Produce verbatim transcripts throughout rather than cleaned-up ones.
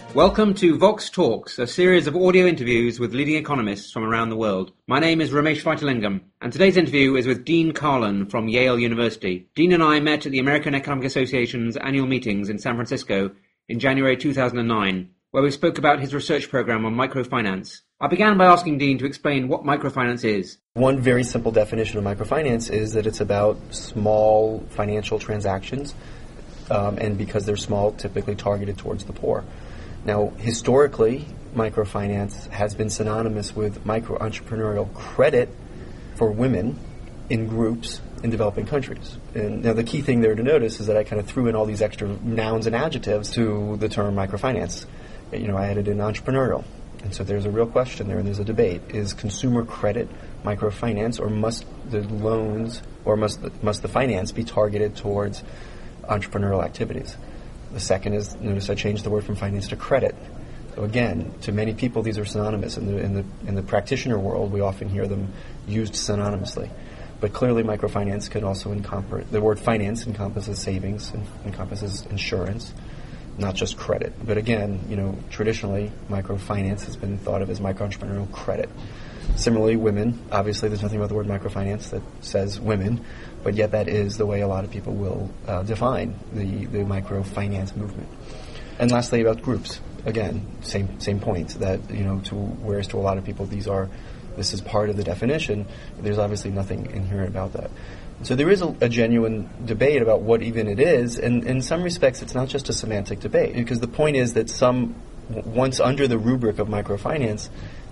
Welcome to Vox Talks, a series of audio interviews with leading economists from around the world. My name is Ramesh Vaitalingam, and today's interview is with Dean Carlin from Yale University. Dean and I met at the American Economic Association's annual meetings in San Francisco in January two thousand nine, where we spoke about his research program on microfinance. I began by asking Dean to explain what microfinance is. One very simple definition of microfinance is that it's about small financial transactions, um, and because they're small, typically targeted towards the poor. Now, historically, microfinance has been synonymous with micro-entrepreneurial credit for women in groups in developing countries. And now the key thing there to notice is that I kind of threw in all these extra nouns and adjectives to the term microfinance. You know, I added in entrepreneurial. And so there's a real question there, and there's a debate. Is consumer credit microfinance, or must the loans, or must the, must the finance be targeted towards entrepreneurial activities? The second is, notice I changed the word from finance to credit. So again, to many people, these are synonymous. In the in the in the practitioner world, we often hear them used synonymously. But clearly, microfinance could also encompass, the word finance encompasses savings, and encompasses insurance, not just credit. But again, you know, traditionally, microfinance has been thought of as micro-entrepreneurial credit. Similarly, women, obviously there's nothing about the word microfinance that says women, but yet that is the way a lot of people will uh, define the, the microfinance movement. And lastly, about groups. Again, same same point, that, you know, to whereas to a lot of people these are, this is part of the definition, there's obviously nothing inherent about that. So there is a, a genuine debate about what even it is, and in some respects it's not just a semantic debate, because the point is that some, once under the rubric of microfinance,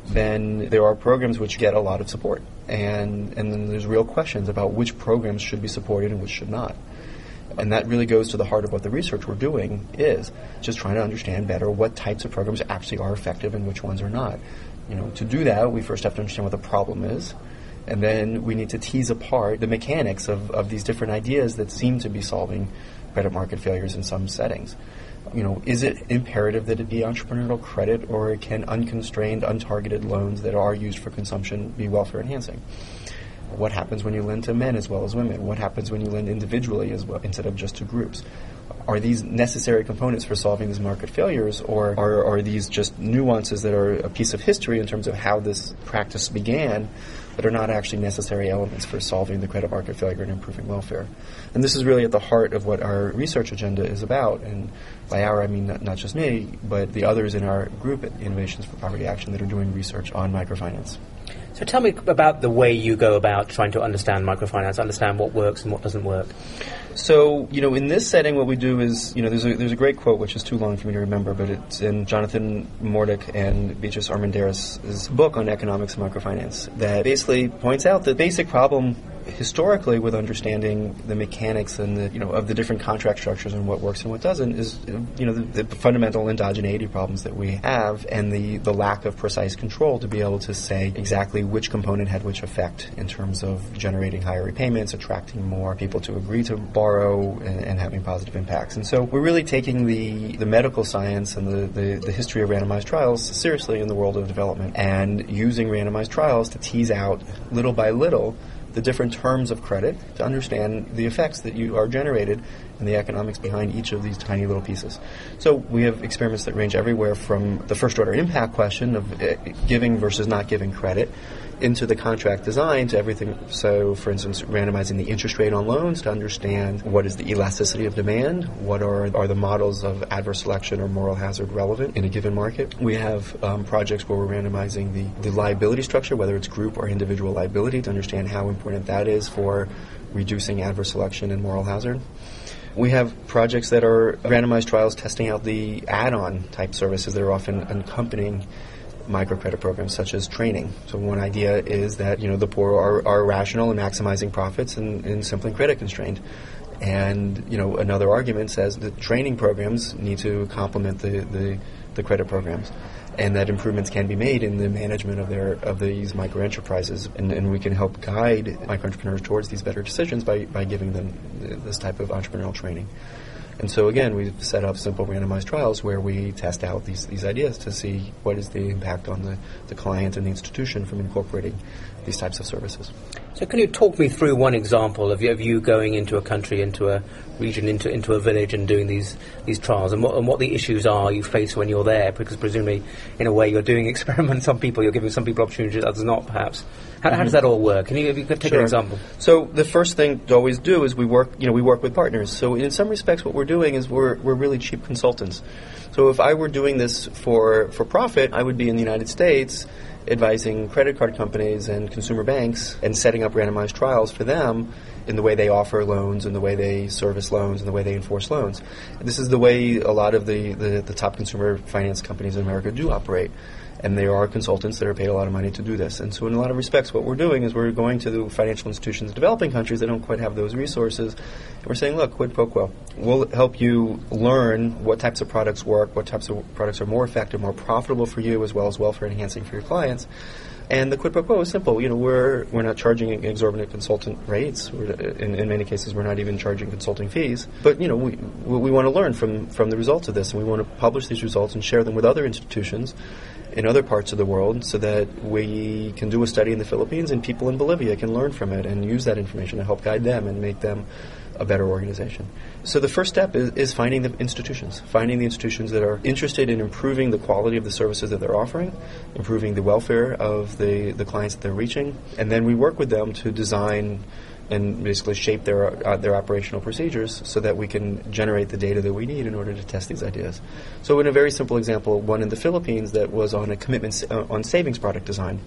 then there are programs which get a lot of support. And and then there's real questions about which programs should be supported and which should not. And that really goes to the heart of what the research we're doing is, just trying to understand better what types of programs actually are effective and which ones are not. You know, to do that, we first have to understand what the problem is, and then we need to tease apart the mechanics of, of these different ideas that seem to be solving credit market failures in some settings. You know, is it imperative that it be entrepreneurial credit, or can unconstrained, untargeted loans that are used for consumption be welfare enhancing? What happens when you lend to men as well as women? What happens when you lend individually as well instead of just to groups? Are these necessary components for solving these market failures, or are, are these just nuances that are a piece of history in terms of how this practice began, but are not actually necessary elements for solving the credit market failure and improving welfare? And this is really at the heart of what our research agenda is about. And by our, I mean not, not just me, but the others in our group at Innovations for Poverty Action that are doing research on microfinance. So tell me about the way you go about trying to understand microfinance, understand what works and what doesn't work. So, you know, in this setting, what we do is, you know, there's a there's a great quote which is too long for me to remember, but it's in Jonathan Mordick and Beatrice Armendariz' book on economics and microfinance, that basically points out the basic problem historically with understanding the mechanics and the, you know, of the different contract structures and what works and what doesn't is, you know, the, the fundamental endogeneity problems that we have, and the, the lack of precise control to be able to say exactly which component had which effect in terms of generating higher repayments, attracting more people to agree to borrow, and, and having positive impacts. And so we're really taking the, the medical science and the, the, the history of randomized trials seriously in the world of development, and using randomized trials to tease out little by little the different terms of credit to understand the effects that you are generated and the economics behind each of these tiny little pieces. So we have experiments that range everywhere from the first order impact question of uh, giving versus not giving credit, into the contract design, to everything. So, for instance, randomizing the interest rate on loans to understand what is the elasticity of demand, what are are the models of adverse selection or moral hazard relevant in a given market. We have um, projects where we're randomizing the, the liability structure, whether it's group or individual liability, to understand how important that is for reducing adverse selection and moral hazard. We have projects that are randomized trials testing out the add-on type services that are often accompanying microcredit programs, such as training. So one idea is that, you know, the poor are, are rational in maximizing profits and, and simply credit constrained. And, you know, another argument says that training programs need to complement the, the, the credit programs, and that improvements can be made in the management of their of these microenterprises, and, and we can help guide microentrepreneurs towards these better decisions by, by giving them this type of entrepreneurial training. And so again, we've set up simple randomized trials where we test out these, these ideas to see what is the impact on the, the client and the institution from incorporating these types of services. So can you talk me through one example of you, of you going into a country, into a region into into a village and doing these these trials, and what and what the issues are you face when you're there, because presumably, in a way, you're doing experiments on people, you're giving some people opportunities, others not, perhaps. How, mm-hmm. how does that all work? Can you, if you could take sure. an example? So the first thing to always do is we work, you know, we work with partners. So in some respects, what we're doing is we're we're really cheap consultants. So if I were doing this for for profit, I would be in the United States advising credit card companies and consumer banks and setting up randomized trials for them in the way they offer loans and the way they service loans and the way they enforce loans. And this is the way a lot of the, the, the top consumer finance companies in America do operate. And there are consultants that are paid a lot of money to do this. And so in a lot of respects, what we're doing is we're going to the financial institutions in developing countries that don't quite have those resources. And we're saying, look, quid pro quo. We'll help you learn what types of products work, what types of products are more effective, more profitable for you, as well as welfare enhancing for your clients. And the quid pro quo is simple. You know, we're we're not charging exorbitant consultant rates. We're, in, in many cases, we're not even charging consulting fees. But you know, we we want to learn from from the results of this, and we want to publish these results and share them with other institutions in other parts of the world, so that we can do a study in the Philippines and people in Bolivia can learn from it and use that information to help guide them and make them a better organization. So the first step is, is finding the institutions, finding the institutions that are interested in improving the quality of the services that they're offering, improving the welfare of the, the clients that they're reaching, and then we work with them to design and basically shape their uh, their operational procedures so that we can generate the data that we need in order to test these ideas. So in a very simple example, one in the Philippines that was on a commitment uh, on savings product design.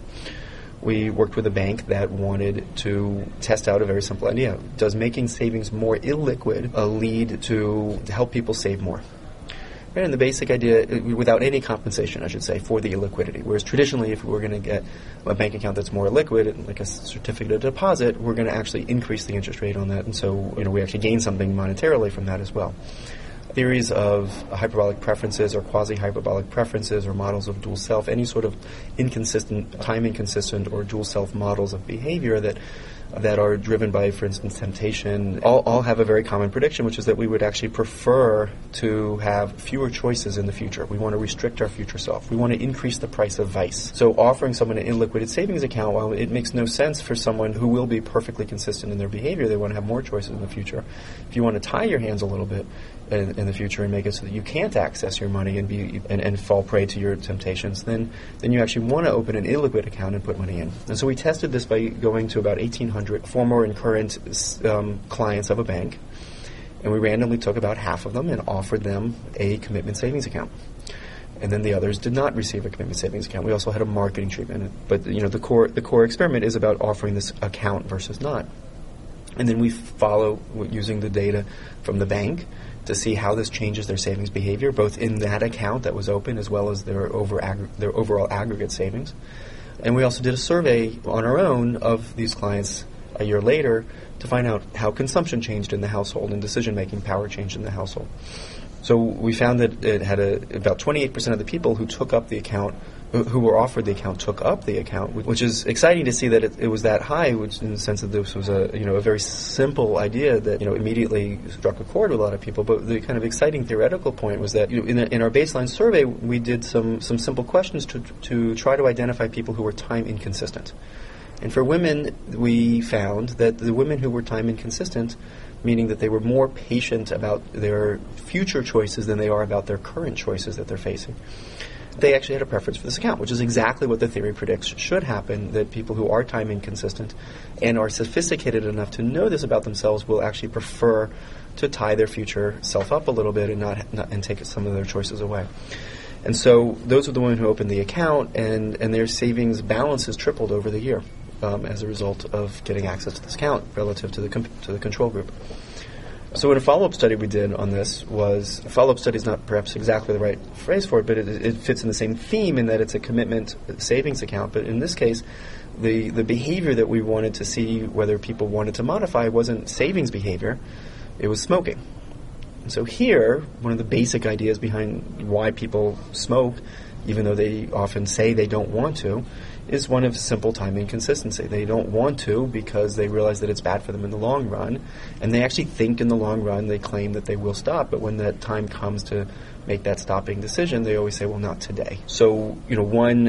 We worked with a bank that wanted to test out a very simple idea. Does making savings more illiquid uh, lead to, to help people save more? Right, and the basic idea, without any compensation, I should say, for the illiquidity. Whereas traditionally, if we were going to get a bank account that's more liquid, like a certificate of deposit, we're going to actually increase the interest rate on that, and so you know we actually gain something monetarily from that as well. Theories of hyperbolic preferences or quasi-hyperbolic preferences or models of dual self, any sort of inconsistent, time inconsistent or dual self models of behavior that that are driven by, for instance, temptation, all, all have a very common prediction, which is that we would actually prefer to have fewer choices in the future. We want to restrict our future self. We want to increase the price of vice. So offering someone an illiquid savings account, while it makes no sense for someone who will be perfectly consistent in their behavior, they want to have more choices in the future. If you want to tie your hands a little bit in, in the future and make it so that you can't access your money and be and, and fall prey to your temptations, then then you actually want to open an illiquid account and put money in. And so we tested this by going to about eighteen hundred former and current um, clients of a bank, and we randomly took about half of them and offered them a commitment savings account. And then the others did not receive a commitment savings account. We also had a marketing treatment. But you know, the core the core experiment is about offering this account versus not. And then we follow using the data from the bank to see how this changes their savings behavior, both in that account that was open as well as their over aggr- their overall aggregate savings. And we also did a survey on our own of these clients a year later to find out how consumption changed in the household and decision-making power changed in the household. So we found that it had a, about twenty-eight percent of the people who took up the account, who were offered the account, took up the account, which is exciting to see that it, it was that high, which in the sense that this was a you know a very simple idea that you know immediately struck a chord with a lot of people. But the kind of exciting theoretical point was that you know, in, a, in our baseline survey, we did some some simple questions to to try to identify people who were time inconsistent. And for women, we found that the women who were time inconsistent, meaning that they were more patient about their future choices than they are about their current choices that they're facing, they actually had a preference for this account, which is exactly what the theory predicts should happen, that people who are time inconsistent and are sophisticated enough to know this about themselves will actually prefer to tie their future self up a little bit and not, not and take some of their choices away. And so those are the women who opened the account, and, and their savings balances tripled over the year. Um, as a result of getting access to this account relative to the com- to the control group. So in a follow-up study we did on this was, a follow-up study is not perhaps exactly the right phrase for it, but it, it fits in the same theme in that it's a commitment savings account. But in this case, the, the behavior that we wanted to see whether people wanted to modify wasn't savings behavior, it was smoking. And so here, one of the basic ideas behind why people smoke, even though they often say they don't want to, is one of simple time inconsistency. They don't want to because they realize that it's bad for them in the long run, and they actually think in the long run they claim that they will stop, but when that time comes to make that stopping decision, they always say, well, not today. So, you know, one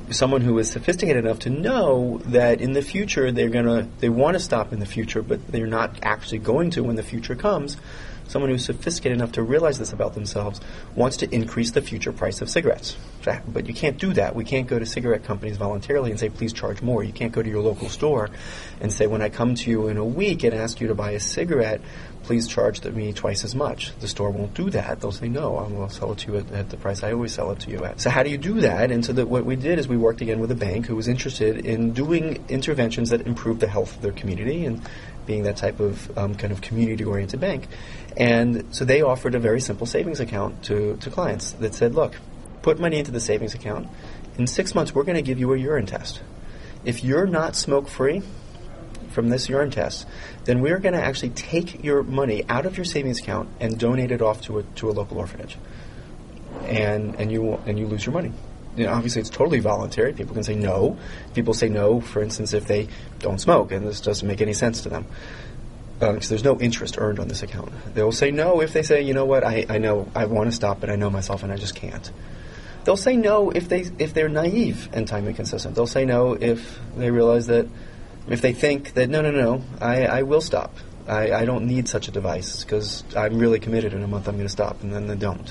someone who is sophisticated enough to know that in the future they're gonna they want to stop in the future, but they're not actually going to when the future comes. Someone who's sophisticated enough to realize this about themselves wants to increase the future price of cigarettes. But you can't do that. We can't go to cigarette companies voluntarily and say, please charge more. You can't go to your local store and say, when I come to you in a week and ask you to buy a cigarette, please charge me twice as much. The store won't do that. They'll say, no, I will sell it to you at, at the price I always sell it to you at. So how do you do that? And so that what we did is we worked again with a bank who was interested in doing interventions that improve the health of their community and being that type of um, kind of community-oriented bank. And so they offered a very simple savings account to, to clients that said, look, put money into the savings account. In six months, we're going to give you a urine test. If you're not smoke-free from this urine test, then we're going to actually take your money out of your savings account and donate it off to a, to a local orphanage. And, and, you, and you lose your money. You know, obviously, it's totally voluntary. People can say no. People say no, for instance, if they don't smoke, and this doesn't make any sense to them. Because uh, there's no interest earned on this account. They'll say no if they say, you know what, I, I know I want to stop, but I know myself and I just can't. They'll say no if, they, if they're naive and time inconsistent. They'll say no if they realize that, if they think that, no, no, no, I, I will stop. I, I don't need such a device because I'm really committed in a month I'm going to stop, and then they don't.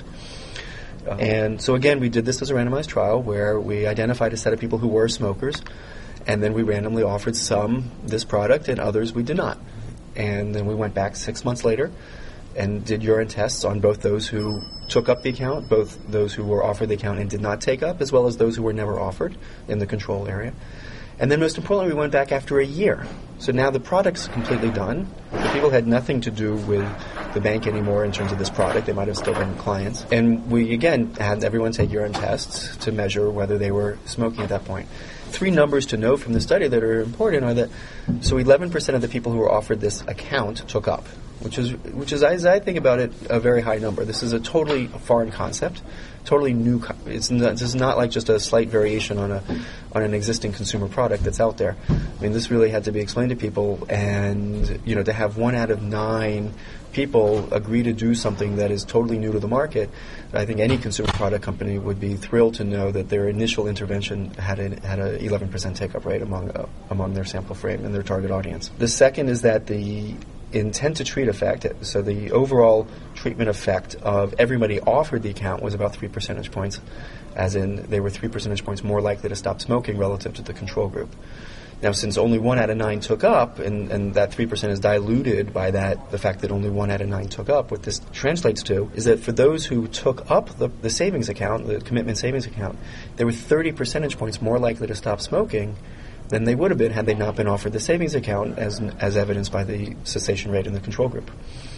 And so again, we did this as a randomized trial where we identified a set of people who were smokers, and then we randomly offered some this product and others we did not. And then we went back six months later and did urine tests on both those who took up the account, both those who were offered the account and did not take up, as well as those who were never offered in the control area. And then most importantly, we went back after a year. So now the product's completely done. The people had nothing to do with the bank anymore in terms of this product. They might have still been clients. And we, again, had everyone take urine tests to measure whether they were smoking at that point. Three numbers to note from the study that are important are that, so eleven percent of the people who were offered this account took up, which is, which is, as I think about it, a very high number. This is a totally foreign concept, totally new. Co- it's not, this is not like just a slight variation on a on an existing consumer product that's out there. I mean, this really had to be explained to people, and you know, to have one out of nine people agree to do something that is totally new to the market, I think any consumer product company would be thrilled to know that their initial intervention had a, had a eleven percent take-up rate among uh, among their sample frame and their target audience. The second is that the intent to treat effect, so the overall treatment effect of everybody offered the account was about three percentage points, as in they were three percentage points more likely to stop smoking relative to the control group. Now, since only one out of nine took up, and, and that three percent is diluted by that, the fact that only one out of nine took up, what this translates to is that for those who took up the, the savings account, the commitment savings account, they were thirty percentage points more likely to stop smoking than they would have been had they not been offered the savings account, as as evidenced by the cessation rate in the control group.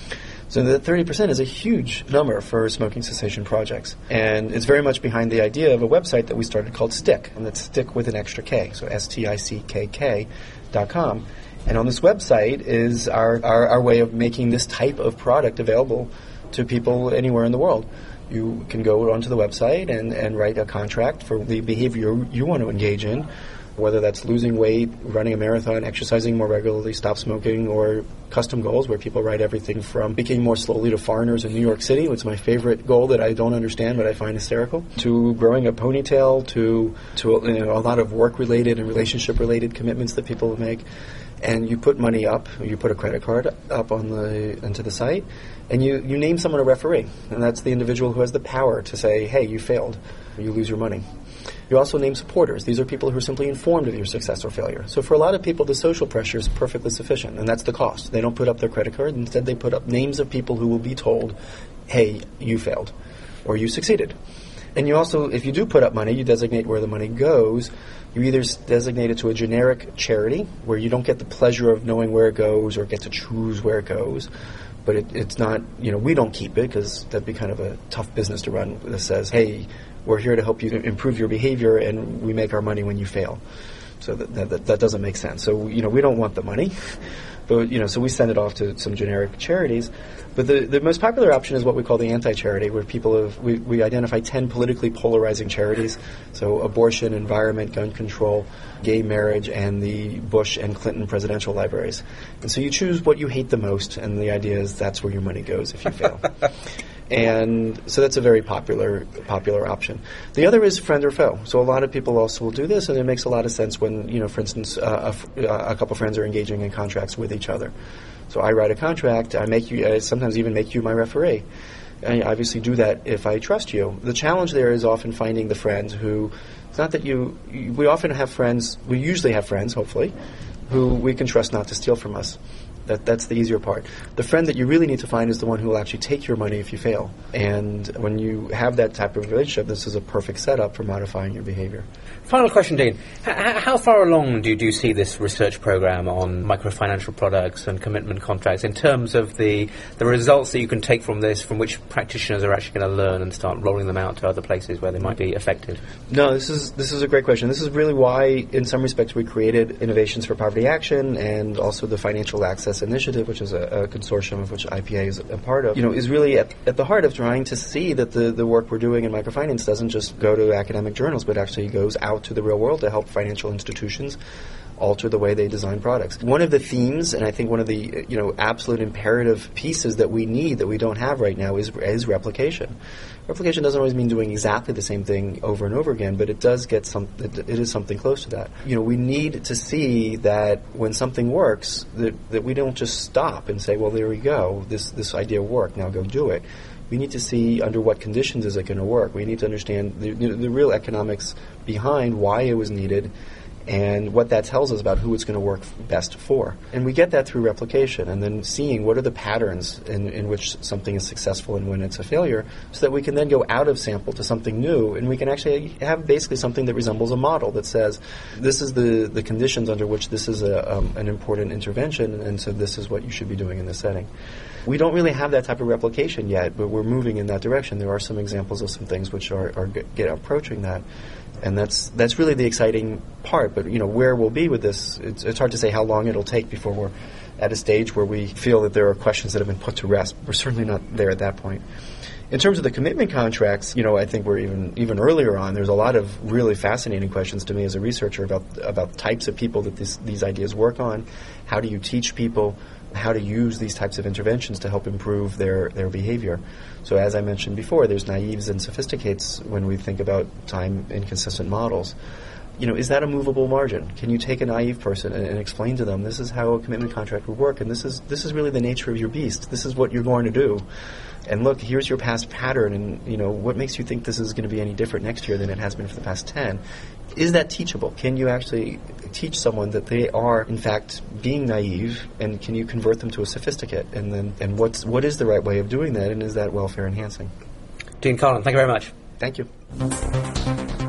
So the thirty percent is a huge number for smoking cessation projects. And it's very much behind the idea of a website that we started called Stick, and that's Stick with an extra K, so S T I C K K dot com. And on this website is our, our, our way of making this type of product available to people anywhere in the world. You can go onto the website and, and write a contract for the behavior you want to engage in, whether that's losing weight, running a marathon, exercising more regularly, stop smoking, or custom goals where people write everything from speaking more slowly to foreigners in New York City, which is my favorite goal that I don't understand but I find hysterical, to growing a ponytail, to to you know, a lot of work-related and relationship-related commitments that people make. And you put money up, you put a credit card up on the into the site, and you, you name someone a referee, and that's the individual who has the power to say, hey, you failed, you lose your money. You also name supporters. These are people who are simply informed of your success or failure. So for a lot of people, the social pressure is perfectly sufficient, and that's the cost. They don't put up their credit card. Instead, they put up names of people who will be told, hey, you failed, or you succeeded. And you also, if you do put up money, you designate where the money goes. You either designate it to a generic charity, where you don't get the pleasure of knowing where it goes or get to choose where it goes. But it, it's not, you know, we don't keep it because that'd be kind of a tough business to run that says, hey, we're here to help you to improve your behavior and we make our money when you fail. So that, that, that doesn't make sense. So, you know, we don't want the money. But, you know, so we send it off to some generic charities. But the, the most popular option is what we call the anti-charity, where people have, we, we identify ten politically polarizing charities. So abortion, environment, gun control, gay marriage, and the Bush and Clinton presidential libraries. And so you choose what you hate the most, and the idea is that's where your money goes if you fail. And so that's a very popular popular option. The other is friend or foe. So a lot of people also will do this, and it makes a lot of sense when, you know, for instance, uh, a, a couple friends are engaging in contracts with each other. So I write a contract. I make you, I sometimes even make you my referee. I obviously do that if I trust you. The challenge there is often finding the friend who, it's not that you, we often have friends, we usually have friends, hopefully, who we can trust not to steal from us. That, that's the easier part. The friend that you really need to find is the one who will actually take your money if you fail. And when you have that type of relationship, this is a perfect setup for modifying your behavior. Final question, Dean. H- how far along do you, do you see this research program on microfinancial products and commitment contracts in terms of the, the results that you can take from this, from which practitioners are actually going to learn and start rolling them out to other places where they might be effective? No, this is this is a great question. This is really why, in some respects, we created Innovations for Poverty Action and also the Financial Access Initiative, which is a, a consortium of which I P A is a part of, you know, is really at, at the heart of trying to see that the, the work we're doing in microfinance doesn't just go to academic journals, but actually goes out to the real world to help financial institutions alter the way they design products. One of the themes, and I think one of the, you know, absolute imperative pieces that we need that we don't have right now is is replication. Replication doesn't always mean doing exactly the same thing over and over again, but it does get some. It, it is something close to that. You know, we need to see that when something works, that that we don't just stop and say, well, there we go, this this idea worked, now go do it. We need to see under what conditions is it going to work. We need to understand the, you know, the real economics behind why it was needed and what that tells us about who it's going to work best for. And we get that through replication and then seeing what are the patterns in, in which something is successful and when it's a failure, so that we can then go out of sample to something new, and we can actually have basically something that resembles a model that says this is the, the conditions under which this is a, um, an important intervention, and so this is what you should be doing in this setting. We don't really have that type of replication yet, but we're moving in that direction. There are some examples of some things which are, are get approaching that. And that's that's really the exciting part. But, you know, where we'll be with this, it's, it's hard to say how long it'll take before we're at a stage where we feel that there are questions that have been put to rest. We're certainly not there at that point. In terms of the commitment contracts, you know, I think we're even even earlier on. There's a lot of really fascinating questions to me as a researcher about about types of people that this, these ideas work on. How do you teach people how to use these types of interventions to help improve their, their behavior? So as I mentioned before, there's naives and sophisticates when we think about time inconsistent models. You know, is that a movable margin? Can you take a naive person and, and explain to them this is how a commitment contract would work, and this is this is really the nature of your beast. This is what you're going to do. And look, here's your past pattern, and, you know, what makes you think this is going to be any different next year than it has been for the past ten? Is that teachable? Can you actually teach someone that they are, in fact, being naive, and can you convert them to a sophisticate? And then, and what's what is the right way of doing that, and is that welfare enhancing? Dean Carlin, thank you very much. Thank you.